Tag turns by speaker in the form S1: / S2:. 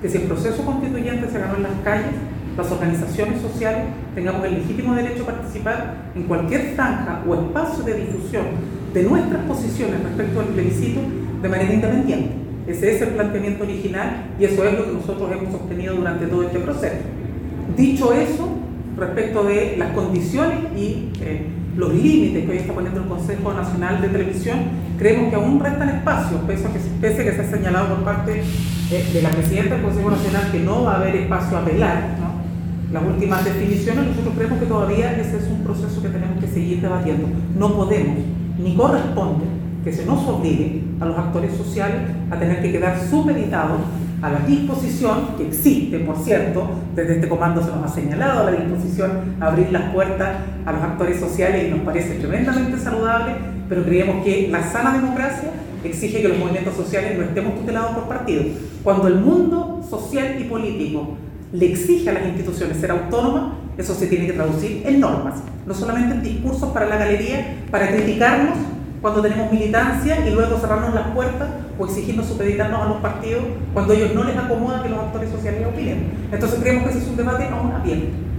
S1: que si el proceso constituyente se ganó en las calles, las organizaciones sociales tengamos el legítimo derecho a participar en cualquier franja o espacio de difusión de nuestras posiciones respecto al plebiscito de manera independiente. Ese es el planteamiento original y eso es lo que nosotros hemos obtenido durante todo este proceso. Dicho eso, respecto de las condiciones y los límites que hoy está poniendo el Consejo Nacional de Televisión, creemos que aún restan espacios, pese a que se ha señalado por parte de la presidenta del Consejo Nacional que no va a haber espacio a apelar, ¿no?, las últimas definiciones. Nosotros creemos que todavía ese es un proceso que tenemos que seguir debatiendo. No podemos, ni corresponde, que se nos obligue a los actores sociales a tener que quedar supeditados a la disposición que existe, por cierto, desde este comando se nos ha señalado la disposición a abrir las puertas a los actores sociales y nos parece tremendamente saludable, pero creemos que la sana democracia exige que los movimientos sociales no estemos tutelados por partidos. Cuando el mundo social y político le exige a las instituciones ser autónomas, eso se tiene que traducir en normas, no solamente en discursos para la galería, para criticarnos cuando tenemos militancia y luego cerrarnos las puertas o exigirnos supeditarnos a los partidos cuando a ellos no les acomoda que los actores sociales opinen. Entonces creemos que ese es un debate aún abierto.